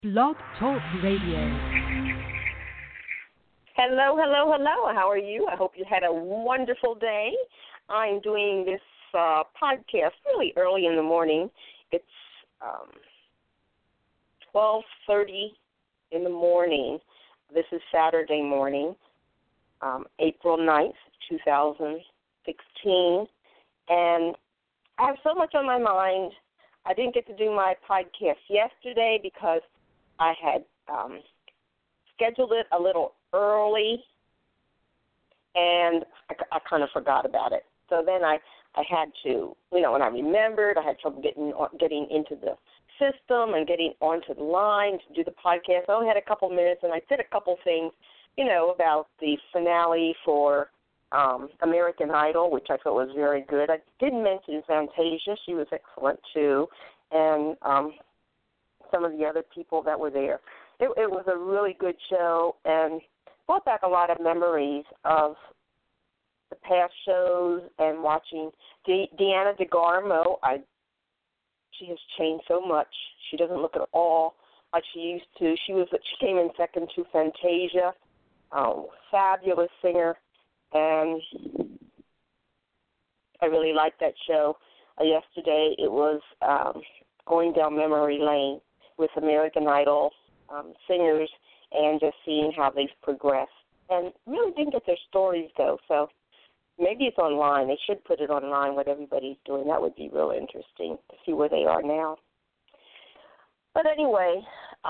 Blog Talk Radio. Hello, hello, hello. How are you? I hope you had a wonderful day. I'm doing this podcast really early in the morning. It's 12:30 in the morning. This is Saturday morning, April 9th, 2016. And I have so much on my mind. I didn't get to do my podcast yesterday because I had scheduled it a little early, and I kind of forgot about it. So then I had to, when I remembered, I had trouble getting into the system and getting onto the line to do the podcast. I only had a couple minutes, and I said a couple things, about the finale for American Idol, which I thought was very good. I didn't mention Fantasia. She was excellent, too, and some of the other people that were there. It was a really good show and brought back a lot of memories of the past shows and watching Deanna DeGarmo. She has changed so much. She doesn't look at all like she used to. She came in second to Fantasia, fabulous singer, and I really liked that show. Yesterday it was going down memory lane with American Idol singers and just seeing how they've progressed. And really didn't get their stories, though, so maybe it's online. They should put it online, what everybody's doing. That would be real interesting to see where they are now. But anyway,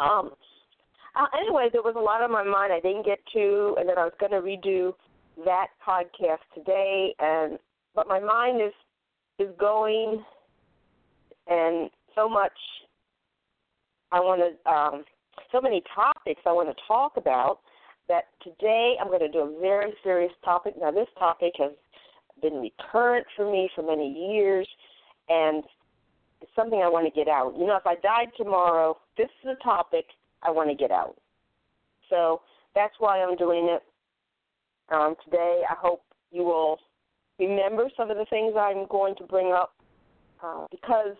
there was a lot on my mind I didn't get to, and then I was going to redo that podcast today. But my mind is going, and so much I want to, so many topics I want to talk about that today I'm going to do a very serious topic. Now, this topic has been recurrent for me for many years, and it's something I want to get out. If I died tomorrow, this is a topic I want to get out. So that's why I'm doing it today. I hope you will remember some of the things I'm going to bring up because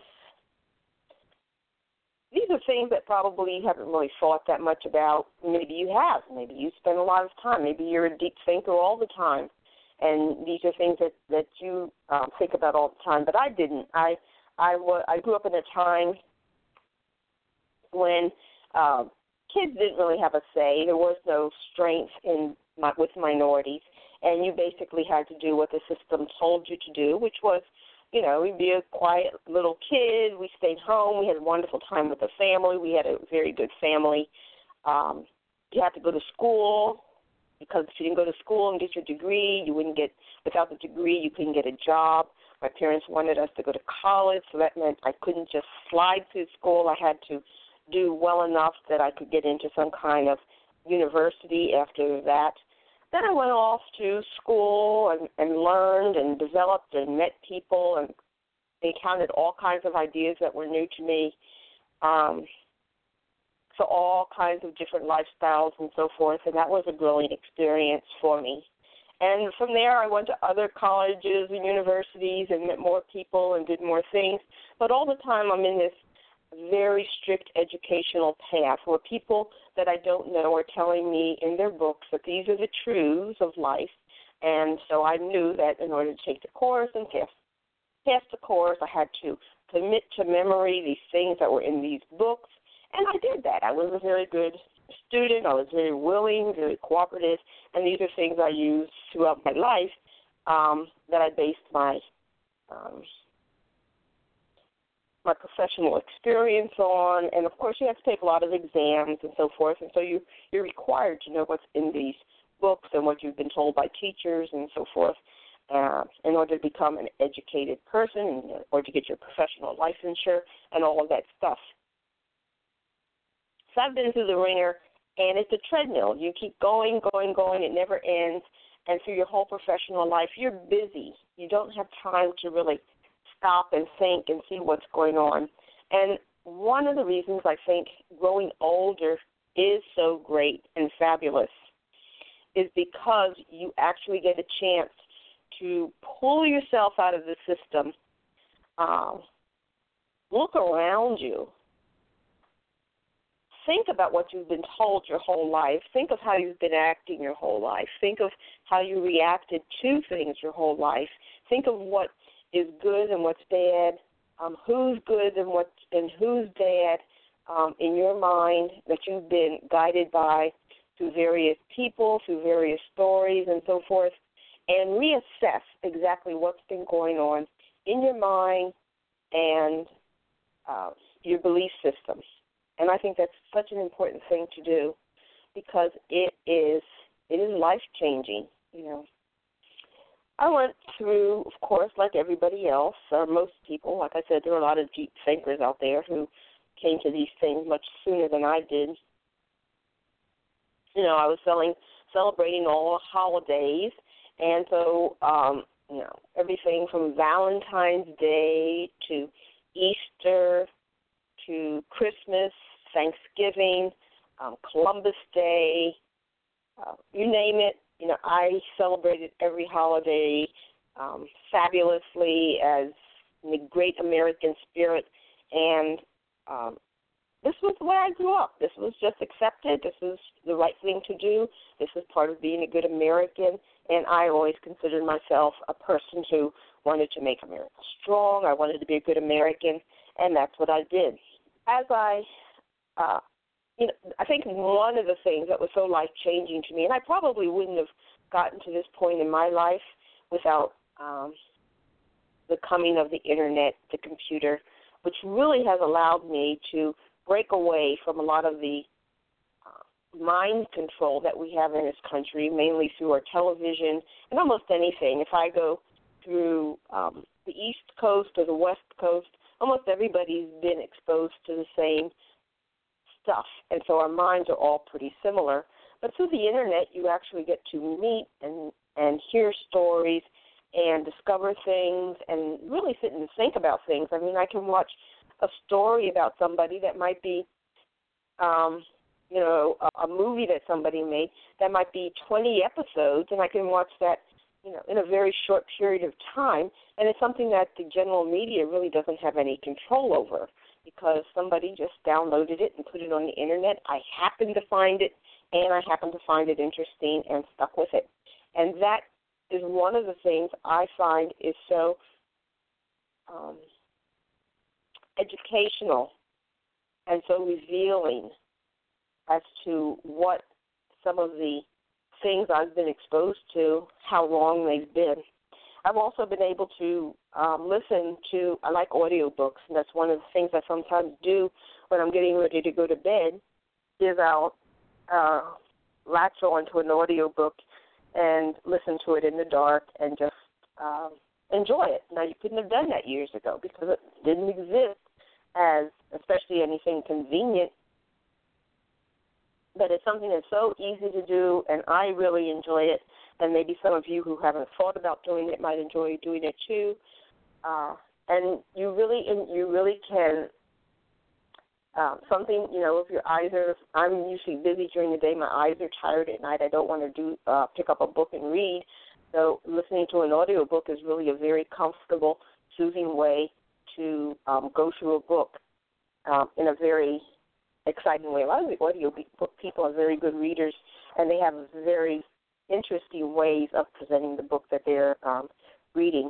these are things that probably you haven't really thought that much about. Maybe you have. Maybe you spend a lot of time. Maybe you're a deep thinker all the time. And these are things that you think about all the time. But I didn't. I grew up in a time when kids didn't really have a say. There was no strength with minorities. And you basically had to do what the system told you to do, which was, we'd be a quiet little kid. We stayed home. We had a wonderful time with the family. We had a very good family. You had to go to school because if you didn't go to school and get your degree, without the degree, you couldn't get a job. My parents wanted us to go to college, so that meant I couldn't just slide through school. I had to do well enough that I could get into some kind of university after that. Then I went off to school and learned and developed and met people and encountered all kinds of ideas that were new to me. So all kinds of different lifestyles and so forth, and that was a growing experience for me. And from there I went to other colleges and universities and met more people and did more things. But all the time I'm in this very strict educational path where people that I don't know are telling me in their books that these are the truths of life. And so I knew that in order to take the course and pass the course, I had to commit to memory these things that were in these books. And I did that. I was a very good student. I was very willing, very cooperative. And these are things I used throughout my life that I based my professional experience on, and of course you have to take a lot of exams and so forth, and so you're required to know what's in these books and what you've been told by teachers and so forth in order to become an educated person or to get your professional licensure and all of that stuff. So I've been through the ringer, and it's a treadmill. You keep going, it never ends, and through your whole professional life you're busy. You don't have time to really stop and think and see what's going on. And one of the reasons I think growing older is so great and fabulous is because you actually get a chance to pull yourself out of the system, look around you, think about what you've been told your whole life. Think of how you've been acting your whole life. Think of how you reacted to things your whole life. Think of what is good and what's bad, who's good and who's bad in your mind that you've been guided by through various people, through various stories and so forth, and reassess exactly what's been going on in your mind and your belief systems. And I think that's such an important thing to do because it is life-changing, you know. I went through, of course, like everybody else, or most people, like I said, there are a lot of deep thinkers out there who came to these things much sooner than I did. You know, I was celebrating all the holidays, and so, you know, everything from Valentine's Day to Easter to Christmas, Thanksgiving, Columbus Day, you name it. You know, I celebrated every holiday fabulously as the great American spirit, and this was the way I grew up. This was just accepted. This was the right thing to do. This was part of being a good American, and I always considered myself a person who wanted to make America strong. I wanted to be a good American, and that's what I did. As I think one of the things that was so life-changing to me, and I probably wouldn't have gotten to this point in my life without the coming of the Internet, the computer, which really has allowed me to break away from a lot of the mind control that we have in this country, mainly through our television and almost anything. If I go through the East Coast or the West Coast, almost everybody's been exposed to the same stuff, and so our minds are all pretty similar. But through the Internet, you actually get to meet and hear stories and discover things and really sit and think about things. I mean, I can watch a story about somebody that might be, a movie that somebody made that might be 20 episodes, and I can watch that, in a very short period of time, and it's something that the general media really doesn't have any control over because somebody just downloaded it and put it on the Internet. I happened to find it, and I happened to find it interesting and stuck with it. And that is one of the things I find is so educational and so revealing as to what some of the things I've been exposed to, how long they've been. I've also been able to listen to, I like audiobooks, and that's one of the things I sometimes do when I'm getting ready to go to bed, is I'll latch on to an audiobook and listen to it in the dark and just enjoy it. Now, you couldn't have done that years ago because it didn't exist as, especially anything convenient, but it's something that's so easy to do, and I really enjoy it. And maybe some of you who haven't thought about doing it might enjoy doing it too. And you really can. Something, if your eyes are, I'm usually busy during the day, my eyes are tired at night, I don't want to pick up a book and read. So listening to an audiobook is really a very comfortable, soothing way to go through a book in a very exciting way. A lot of the audiobook people are very good readers, and they have very interesting ways of presenting the book that they're reading.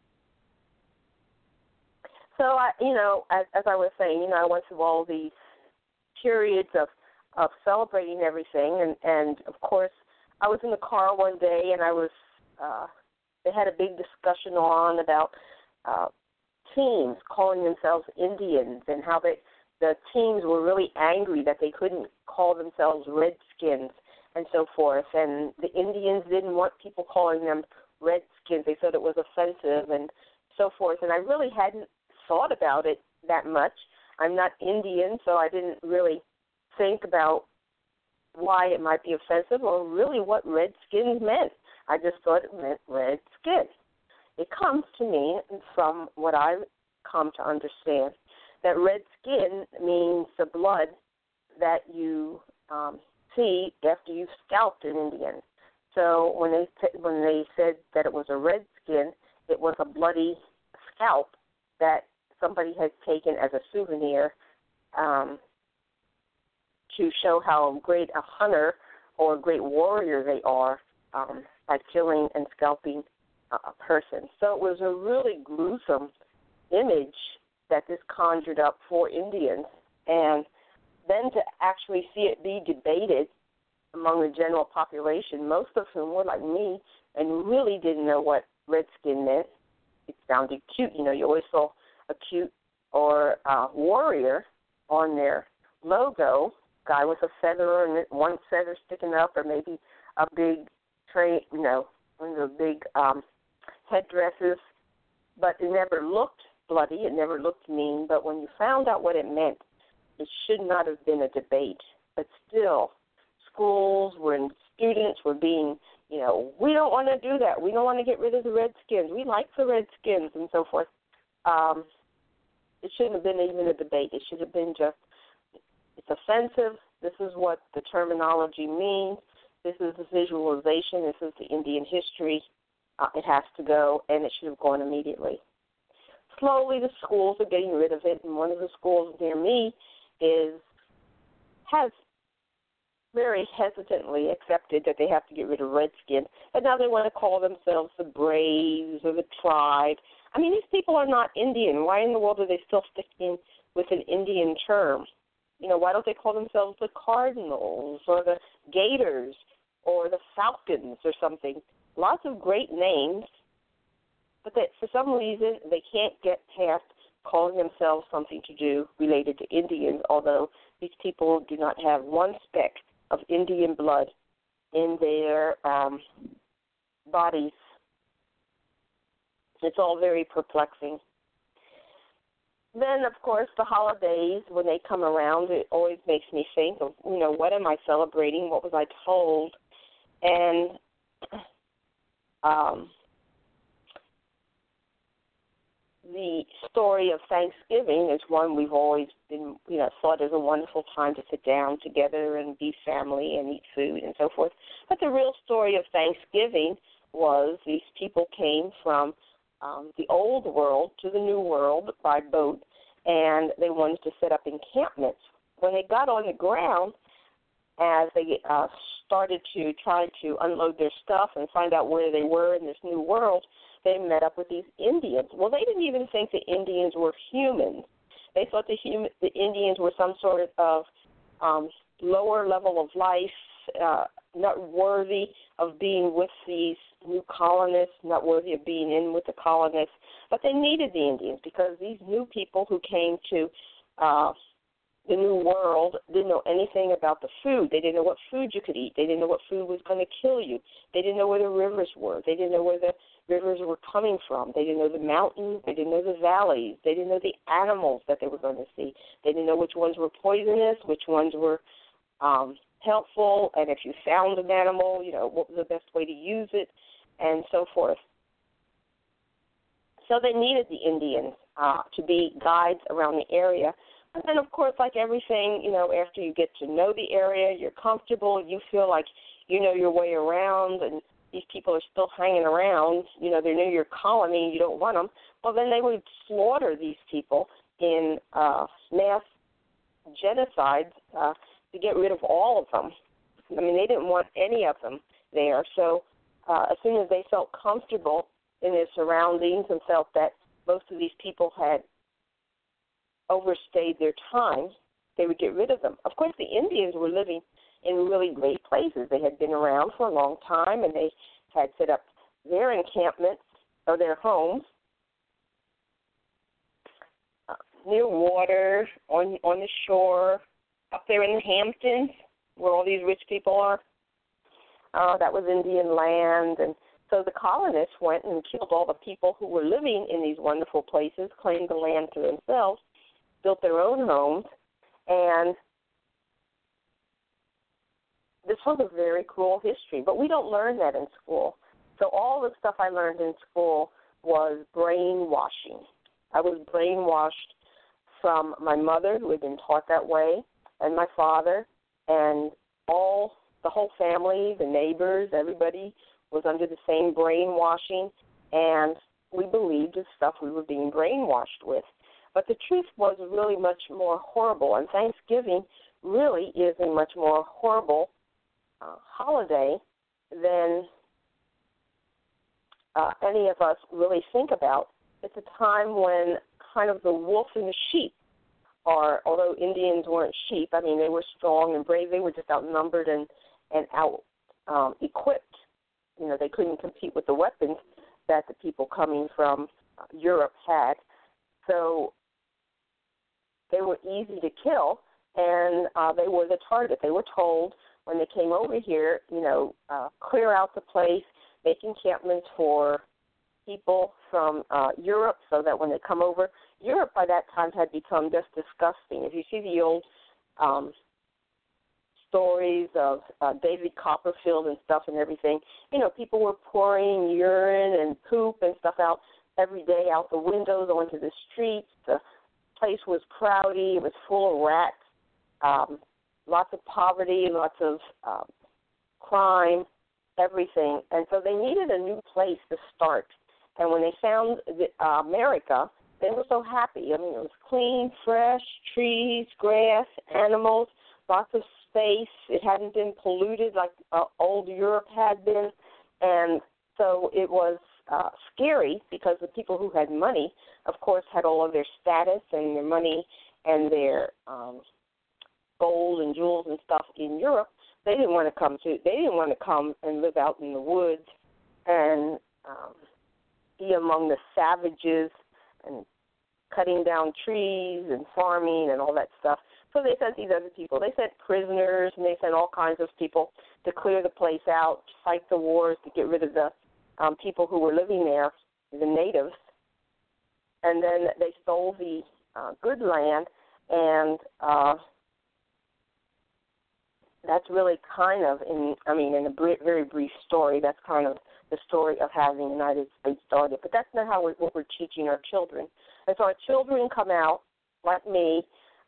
So, as I was saying, I went through all these periods of celebrating everything, and of course, I was in the car one day, and they had a big discussion on about teams calling themselves Indians and how the teams were really angry that they couldn't call themselves Redskins and so forth, and the Indians didn't want people calling them Redskins. They thought it was offensive and so forth, and I really hadn't thought about it that much. I'm not Indian, so I didn't really think about why it might be offensive or really what Redskins meant. I just thought it meant red skin. It comes to me from what I've come to understand that red skin means the blood that you see after you've scalped an Indian. So when they said that it was a red skin, it was a bloody scalp that somebody had taken as a souvenir to show how great a hunter or a great warrior they are by killing and scalping a person. So it was a really gruesome image that this conjured up for Indians. And then to actually see it be debated among the general population, most of whom were like me and really didn't know what redskin meant. It sounded cute. You know, you always saw a cute or warrior on their logo, guy with a feather and one feather sticking up, or maybe a big tray, you know, one of the big headdresses. But it never looked bloody. It never looked mean. But when you found out what it meant, it should not have been a debate. But still, schools and students were being, you know, we don't want to do that. We don't want to get rid of the Redskins. We like the Redskins and so forth. It shouldn't have been even a debate. It should have been just, it's offensive. This is what the terminology means. This is the visualization. This is the Indian history. It has to go, and it should have gone immediately. Slowly, the schools are getting rid of it, and one of the schools near me has very hesitantly accepted that they have to get rid of Redskin, but now they want to call themselves the Braves or the Tribe. I mean, these people are not Indian. Why in the world are they still sticking with an Indian term? You know, why don't they call themselves the Cardinals or the Gators or the Falcons or something? Lots of great names, but that for some reason they can't get past calling themselves something to do related to Indians, although these people do not have one speck of Indian blood in their bodies. It's all very perplexing. Then, of course, the holidays, when they come around, it always makes me think of, you know, what am I celebrating? What was I told? And the story of Thanksgiving is one we've always been, you know, thought is a wonderful time to sit down together and be family and eat food and so forth. But the real story of Thanksgiving was these people came from the old world to the new world by boat, and they wanted to set up encampments. When they got on the ground, as they started to try to unload their stuff and find out where they were in this new world, they met up with these Indians. Well, they didn't even think the Indians were humans. They thought the Indians were some sort of lower level of life, not worthy of being with these new colonists, not worthy of being in with the colonists. But they needed the Indians because these new people who came to the new world didn't know anything about the food. They didn't know what food you could eat. They didn't know what food was going to kill you. They didn't know where the rivers were. They didn't know where the rivers were coming from. They didn't know the mountains. They didn't know the valleys. They didn't know the animals that they were going to see. They didn't know which ones were poisonous, which ones were helpful, and if you found an animal, you know, what was the best way to use it, and so forth. So they needed the Indians to be guides around the area. And then, of course, like everything, you know, after you get to know the area, you're comfortable, you feel like you know your way around, and these people are still hanging around, you know, they're near your colony, you don't want them, well, then they would slaughter these people in mass genocides to get rid of all of them. I mean, they didn't want any of them there. So as soon as they felt comfortable in their surroundings and felt that most of these people had overstayed their time, they would get rid of them. Of course, the Indians were living in really great places. They had been around for a long time, and they had set up their encampments or their homes near water, on the shore, up there in the Hamptons, where all these rich people are. That was Indian land, and so the colonists went and killed all the people who were living in these wonderful places, claimed the land to themselves, built their own homes, and this was a very cruel history. But we don't learn that in school. So all the stuff I learned in school was brainwashing. I was brainwashed from my mother, who had been taught that way, and my father, and the whole family, the neighbors, everybody was under the same brainwashing, and we believed the stuff we were being brainwashed with. But the truth was really much more horrible, and Thanksgiving really is a much more horrible holiday than any of us really think about. It's a time when kind of the wolf and the sheep are, although Indians weren't sheep, I mean, they were strong and brave. They were just outnumbered and out equipped. You know, they couldn't compete with the weapons that the people coming from Europe had. So they were easy to kill, and they were the target. They were told when they came over here, you know, clear out the place, make encampments for people from Europe so that when they come over, Europe by that time had become just disgusting. If you see the old stories of David Copperfield and stuff and everything, you know, people were pouring urine and poop and stuff out every day out the windows onto the streets. The place was crowded. It was full of rats, lots of poverty, lots of crime, everything. And so they needed a new place to start. And when they found America, they were so happy. I mean, it was clean, fresh, trees, grass, animals, lots of space. It hadn't been polluted like old Europe had been. And so it was scary because the people who had money, of course, had all of their status and their money and their gold and jewels and stuff in Europe. They didn't want to come and live out in the woods and be among the savages and cutting down trees and farming and all that stuff. So they sent these other people. They sent prisoners and they sent all kinds of people to clear the place out, to fight the wars, to get rid of the people who were living there, the natives. And then they stole the good land, and that's really kind of, in a very brief story, that's kind of the story of how the United States started. But that's not what we're teaching our children. And so our children come out, like me,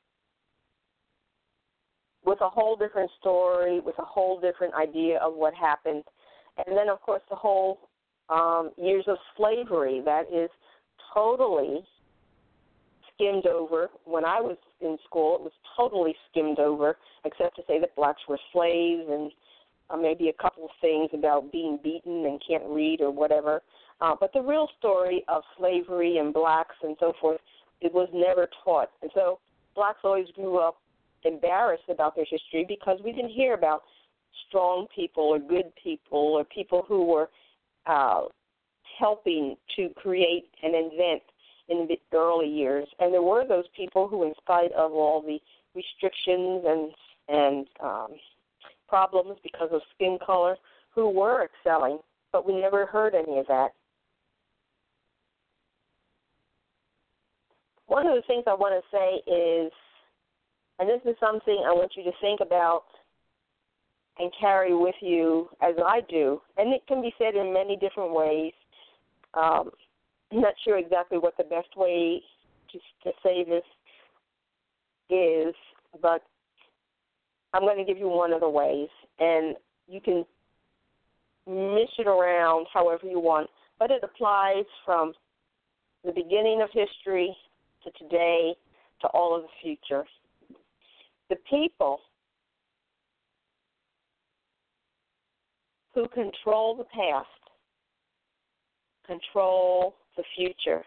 with a whole different story, with a whole different idea of what happened. And then, of course, the whole years of slavery, that is totally skimmed over. When I was in school, it was totally skimmed over, except to say that blacks were slaves and maybe a couple of things about being beaten and can't read or whatever. But the real story of slavery and blacks and so forth, it was never taught. And so blacks always grew up embarrassed about their history because we didn't hear about strong people or good people or people who were helping to create and invent in the early years. And there were those people who, in spite of all the restrictions and problems because of skin color, who were excelling, but we never heard any of that. One of the things I want to say is, and this is something I want you to think about and carry with you as I do, and it can be said in many different ways. I'm not sure exactly what the best way to say this is, but I'm going to give you one of the ways, and you can mish it around however you want, but it applies from the beginning of history to today to all of the future. The people who control the past control the future.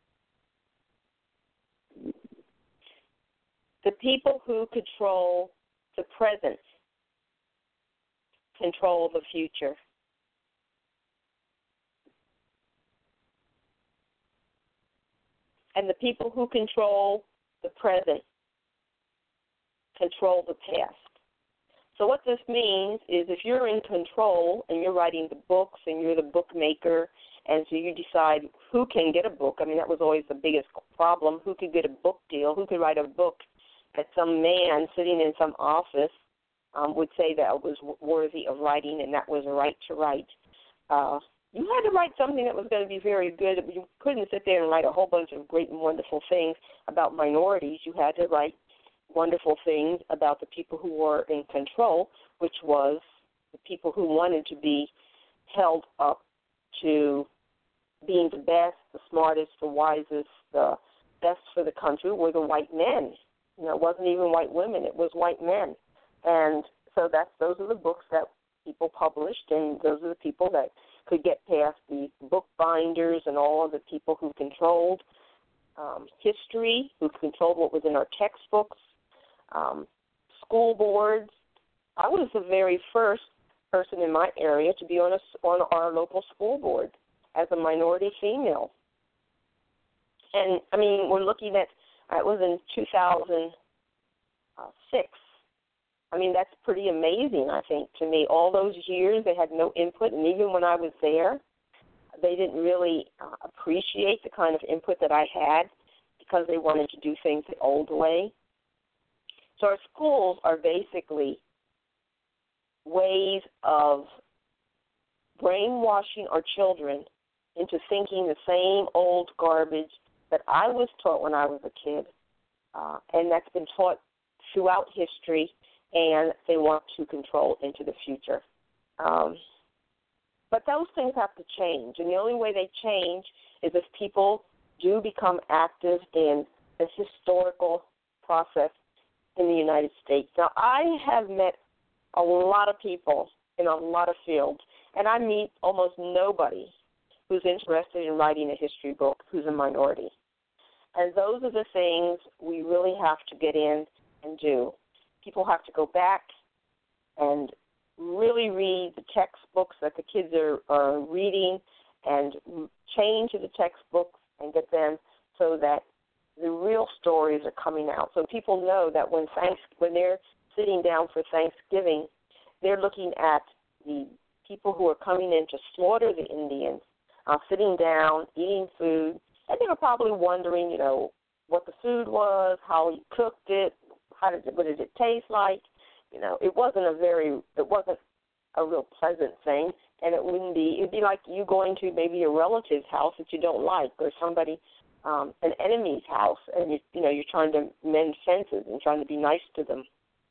The people who control the present control the future. And the people who control the present control the past. So what this means is if you're in control and you're writing the books and you're the bookmaker, and so you decide who can get a book. I mean, that was always the biggest problem. Who could get a book deal? Who could write a book that some man sitting in some office would say that was worthy of writing and that was a right to write. You had to write something that was going to be very good. You couldn't sit there and write a whole bunch of great and wonderful things about minorities. You had to write wonderful things about the people who were in control, which was the people who wanted to be held up to being the best, the smartest, the wisest, the best for the country were the white men. It wasn't even white women; it was white men. And so those are the books that people published, and those are the people that could get past the book binders and all of the people who controlled history, who controlled what was in our textbooks, school boards. I was the very first person in my area to be on our local school board as a minority female. And, I mean, we're looking at, it was in 2006. I mean, that's pretty amazing, I think, to me. All those years, they had no input, and even when I was there, they didn't really appreciate the kind of input that I had because they wanted to do things the old way. So our schools are basically ways of brainwashing our children into thinking the same old garbage that I was taught when I was a kid, and that's been taught throughout history, and they want to control into the future. But those things have to change, and the only way they change is if people do become active in the historical process in the United States. Now, I have met a lot of people in a lot of fields, and I meet almost nobody who's interested in writing a history book who's a minority. And those are the things we really have to get in and do. People have to go back and really read the textbooks that the kids are reading and change the textbooks and get them so that the real stories are coming out. So people know that when they're sitting down for Thanksgiving, they're looking at the people who are coming in to slaughter the Indians, sitting down, eating food, and they were probably wondering, what the food was, how he cooked it, what did it taste like. It wasn't a real pleasant thing, and it'd be like you going to maybe a relative's house that you don't like, or somebody, an enemy's house, and you're trying to mend fences and trying to be nice to them.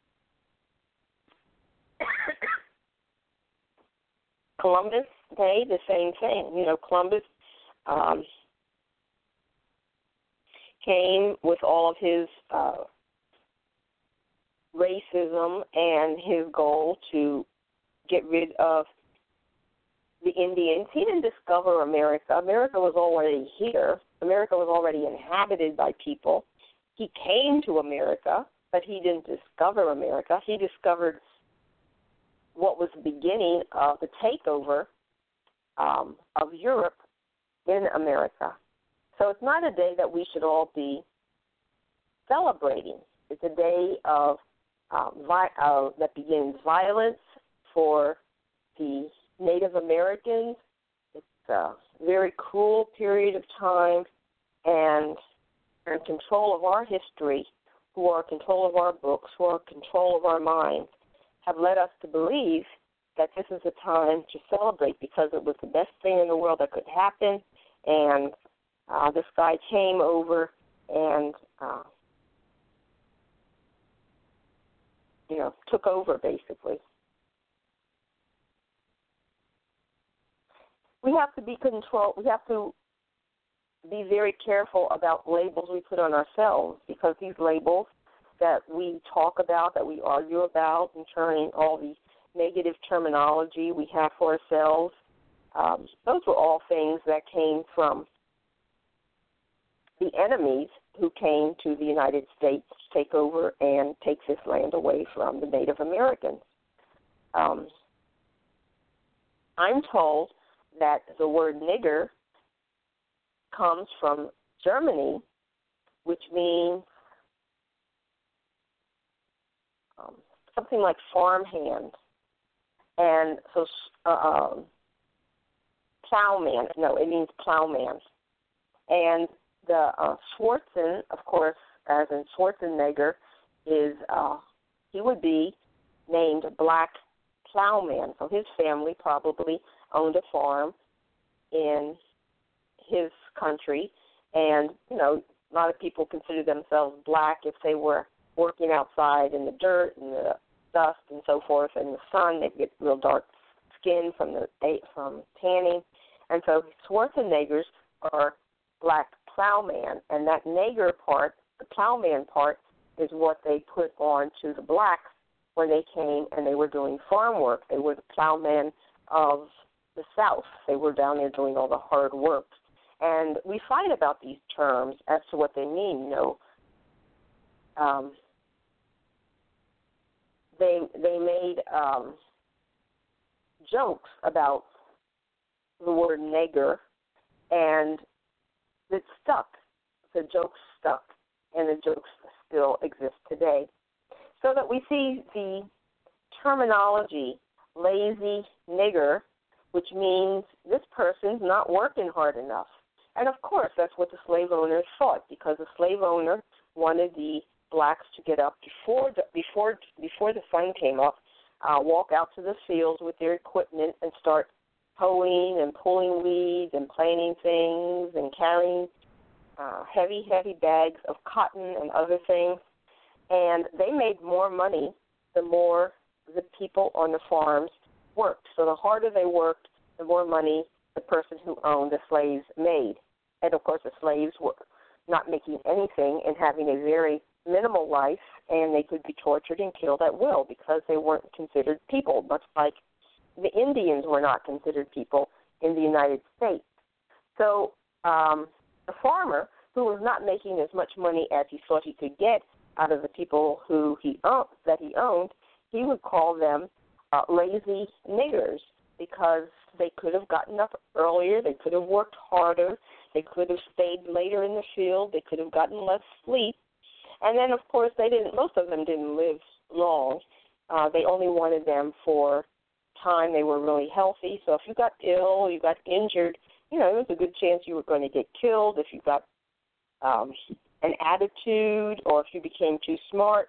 Columbus Day, the same thing. Columbus came with all of his racism and his goal to get rid of the Indians. He didn't discover America. America was already here. America was already inhabited by people. He came to America, but he didn't discover America. He discovered what was the beginning of the takeover of Europe in America. So it's not a day that we should all be celebrating. It's a day of that begins violence for the Native Americans. It's a very cruel period of time, and in control of our history, who are in control of our books, who are in control of our minds, have led us to believe that this is a time to celebrate because it was the best thing in the world that could happen, and this guy came over and took over, basically. We have to be controlled. We have to be very careful about labels we put on ourselves, because these labels that we talk about, that we argue about, and turning all the negative terminology we have for ourselves, those were all things that came from the enemies who came to the United States to take over and take this land away from the Native Americans. I'm told that the word nigger comes from Germany, which means something like farmhand. And so plowman, no, it means plowman. And the Schwarzen, of course, as in Schwarzenegger, is he would be named Black Plowman. So his family probably owned a farm in his country, and a lot of people consider themselves black if they were working outside in the dirt and the dust and so forth, and the sun. They get real dark skin from tanning, and so Schwarzeneggers are Black Plowman, and that Neger part, the Plowman part, is what they put on to the blacks when they came and they were doing farm work. They were the plowmen of the South. They were down there doing all the hard work. And we fight about these terms as to what they mean. They made jokes about the word nigger, and it stuck. The jokes stuck, and the jokes still exist today. So that we see the terminology lazy nigger, which means this person's not working hard enough. And, of course, that's what the slave owners thought, because the slave owner wanted the blacks to get up before the sun came up, walk out to the fields with their equipment and start hoeing and pulling weeds and planting things and carrying heavy bags of cotton and other things. And they made more money the more the people on the farms worked. So the harder they worked, the more money the person who owned the slaves made. And, of course, the slaves were not making anything and having a very minimal life, and they could be tortured and killed at will because they weren't considered people, much like the Indians were not considered people in the United States. So the farmer, who was not making as much money as he thought he could get out of the people who he owned, he would call them lazy niggers, because they could have gotten up earlier, they could have worked harder, they could have stayed later in the field, they could have gotten less sleep. And then, of course, most of them didn't live long. They only wanted them for time they were really healthy. So if you got ill, you got injured, there was a good chance you were going to get killed. If you got an attitude, or if you became too smart,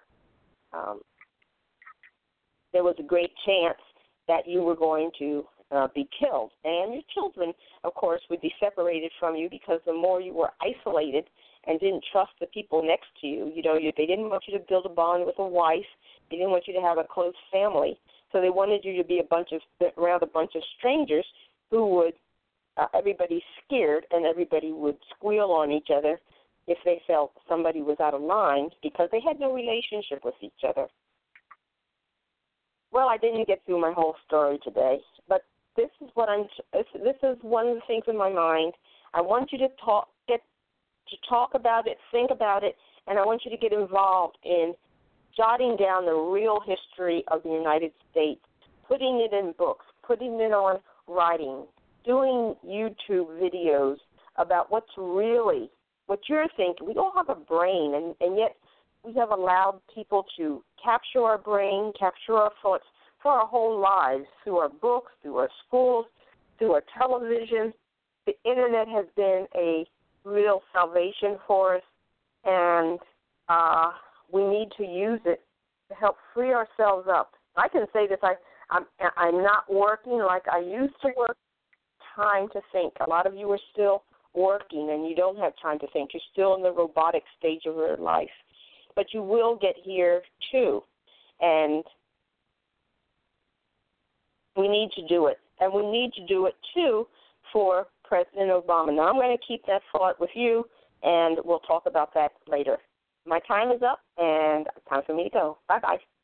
there was a great chance that you were going to be killed. And your children, of course, would be separated from you, because the more you were isolated and didn't trust the people next to you, they didn't want you to build a bond with a wife. They didn't want you to have a close family. So they wanted you to be around a bunch of strangers who would, everybody's scared, and everybody would squeal on each other if they felt somebody was out of line, because they had no relationship with each other. Well, I didn't get through my whole story today, but this is one of the things in my mind. I want you to talk about it, think about it, and I want you to get involved in jotting down the real history of the United States, putting it in books, putting it on writing, doing YouTube videos about what you're thinking. We all have a brain, and yet we have allowed people to capture our brain, capture our thoughts for our whole lives, through our books, through our schools, through our television. The Internet has been a real salvation for us, and we need to use it to help free ourselves up. I can say this, I'm not working like I used to work. Time to think. A lot of you are still working, and you don't have time to think. You're still in the robotic stage of your life. But you will get here, too. And we need to do it. And we need to do it, too, for President Obama. Now, I'm going to keep that thought with you, and we'll talk about that later. My time is up, and it's time for me to go. Bye-bye.